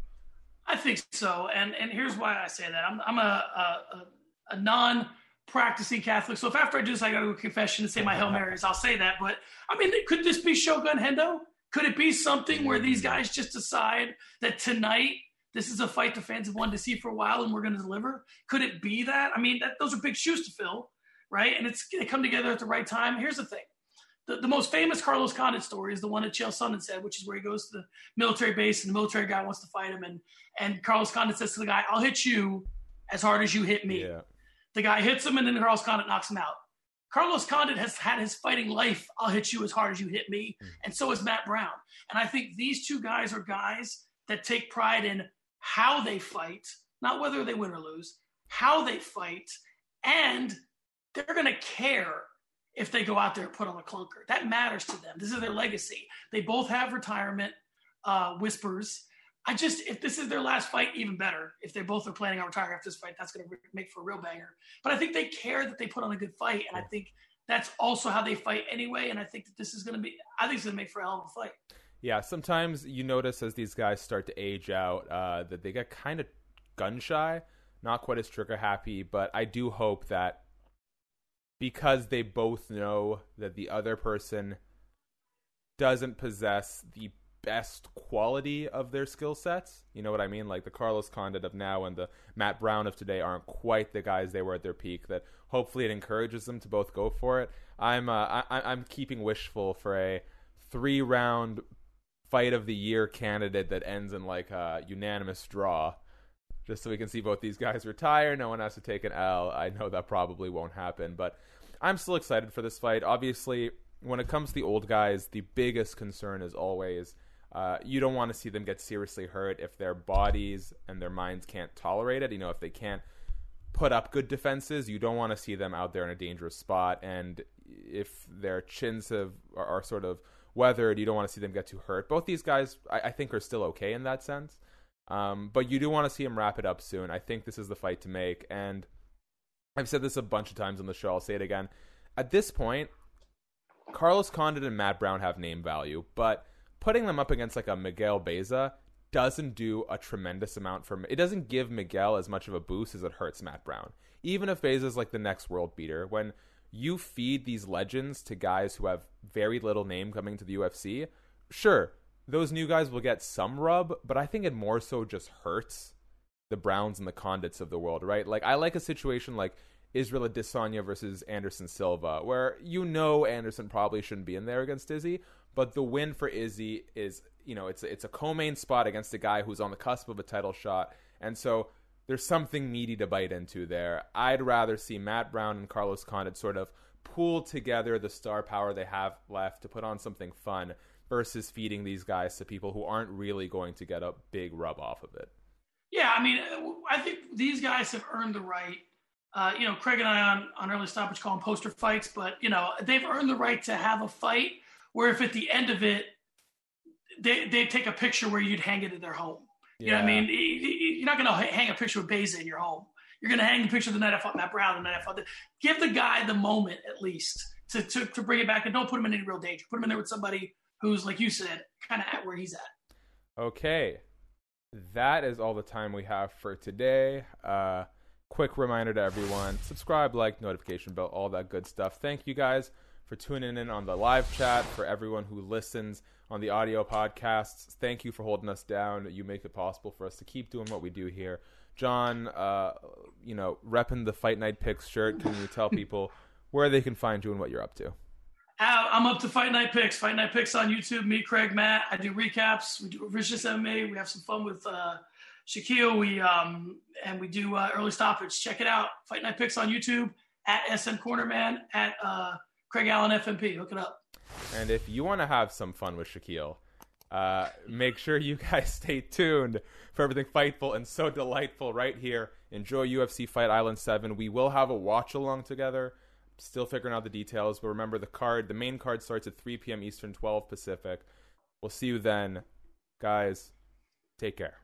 I think so, and and here's why I say that. I'm I'm a a, a non-practicing Catholic, so if after I do this I go to a confession and say my Hail Marys, I'll say that. But I mean, could this be Shogun Hendo? Could it be something where these guys just decide that tonight this is a fight the fans have wanted to see for a while and we're going to deliver? Could it be that? I mean, that, those are big shoes to fill, right? And it's they come together at the right time. Here's the thing. The, the most famous Carlos Condit story is the one that Chael Sonnen said, which is where he goes to the military base and the military guy wants to fight him. And, and Carlos Condit says to the guy, I'll hit you as hard as you hit me. Yeah. The guy hits him and then Carlos Condit knocks him out. Carlos Condit has had his fighting life. I'll hit you as hard as you hit me. Mm. And so is Matt Brown. And I think these two guys are guys that take pride in how they fight, not whether they win or lose, how they fight. And they're going to care if they go out there and put on a clunker. That matters to them. This is their legacy. They both have retirement uh, whispers. I just, if this is their last fight, even better. If they both are planning on retiring after this fight, that's going to make for a real banger. But I think they care that they put on a good fight. And I think that's also how they fight anyway. And I think that this is going to be, I think it's going to make for a hell of a fight. Yeah, sometimes you notice as these guys start to age out uh, that they get kind of gun shy, not quite as trigger happy. But I do hope that because they both know that the other person doesn't possess the best quality of their skill sets. You know what I mean? Like the Carlos Condit of now and the Matt Brown of today aren't quite the guys they were at their peak, that hopefully it encourages them to both go for it. I'm uh, I, I'm keeping wishful for a three-round fight of the year candidate that ends in like a unanimous draw, just so we can see both these guys retire. No one has to take an L. I know that probably won't happen, but I'm still excited for this fight. Obviously, when it comes to the old guys, the biggest concern is always uh, you don't want to see them get seriously hurt if their bodies and their minds can't tolerate it. You know, if they can't put up good defenses, you don't want to see them out there in a dangerous spot. And if their chins have are, are sort of weathered, you don't want to see them get too hurt. Both these guys, I, I think, are still okay in that sense. Um, but you do want to see them wrap it up soon. I think this is the fight to make. And I've said this a bunch of times on the show. I'll say it again. At this point, Carlos Condit and Matt Brown have name value, but putting them up against like a Miguel Baeza doesn't do a tremendous amount for me. It doesn't give Miguel as much of a boost as it hurts Matt Brown. Even if Baeza is like the next world beater, when you feed these legends to guys who have very little name coming to the U F C, sure, those new guys will get some rub, but I think it more so just hurts the Browns and the Condits of the world, right? Like, I like a situation like Israel Adesanya versus Anderson Silva, where you know Anderson probably shouldn't be in there against Izzy, but the win for Izzy is, you know, it's a, it's a co-main spot against a guy who's on the cusp of a title shot, and so there's something meaty to bite into there. I'd rather see Matt Brown and Carlos Condit sort of pool together the star power they have left to put on something fun versus feeding these guys to people who aren't really going to get a big rub off of it. Yeah, I mean, I think these guys have earned the right. Uh, you know, Craig and I on, on Early Stoppage call them poster fights, but, you know, they've earned the right to have a fight where if at the end of it, they they take a picture where you'd hang it in their home. You yeah. know what I mean? You're not going to hang a picture of Baeza in your home. You're going to hang the picture of the night I fought Matt Brown, the night I fought. The, give the guy the moment, at least, to, to, to bring it back, and don't put him in any real danger. Put him in there with somebody who's, like you said, kind of at where he's at. Okay. That is all the time we have for today. Uh, quick reminder to everyone, subscribe, like, notification bell, all that good stuff. Thank you guys for tuning in on the live chat. For everyone who listens on the audio podcasts, thank you for holding us down. You make it possible for us to keep doing what we do here. John, uh, you know, repping the Fight Night Picks shirt, can you tell people where they can find you and what you're up to? I'm up to Fight Night Picks. Fight Night Picks on YouTube. Me, Craig, Matt. I do recaps. We do Vicious M M A. We have some fun with uh, Shaquille. We um and we do uh, Early Stoppage. Check it out. Fight Night Picks on YouTube at S M Cornerman at uh, Craig Allen F M P. Hook it up. And if you want to have some fun with Shaquille, uh, make sure you guys stay tuned for everything fightful and so delightful right here. Enjoy U F C Fight Island seven. We will have a watch along together. Still figuring out the details, but remember the card, the main card starts at three p.m. Eastern, twelve Pacific. We'll see you then. Guys, take care.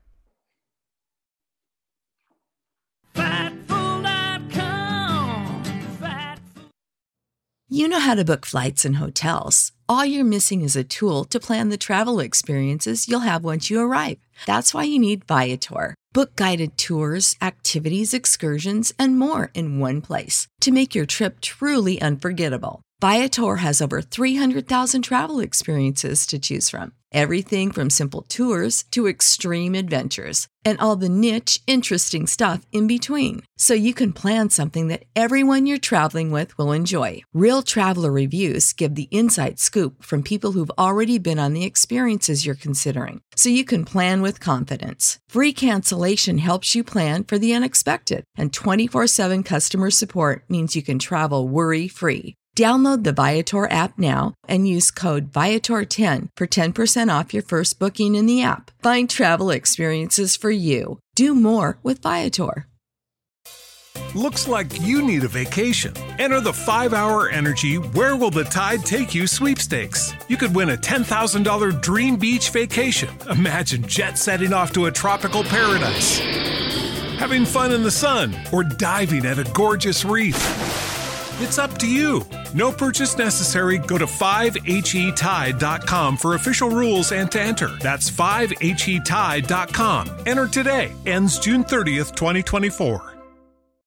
Fightful dot com. Fightful. You know how to book flights and hotels. All you're missing is a tool to plan the travel experiences you'll have once you arrive. That's why you need Viator. Book guided tours, activities, excursions, and more in one place to make your trip truly unforgettable. Viator has over three hundred thousand travel experiences to choose from. Everything from simple tours to extreme adventures and all the niche, interesting stuff in between. So you can plan something that everyone you're traveling with will enjoy. Real traveler reviews give the inside scoop from people who've already been on the experiences you're considering. So you can plan with confidence. Free cancellation helps you plan for the unexpected. And twenty-four seven customer support means you can travel worry-free. Download the Viator app now and use code Viator ten for ten percent off your first booking in the app. Find travel experiences for you. Do more with Viator. Looks like you need a vacation. Enter the five hour Energy Where Will the Tide Take You sweepstakes. You could win a ten thousand dollars dream beach vacation. Imagine jet setting off to a tropical paradise, having fun in the sun, or diving at a gorgeous reef. It's up to you. No purchase necessary. Go to five H E tide dot com for official rules and to enter. That's five H E tide dot com. Enter today. Ends June thirtieth, twenty twenty-four.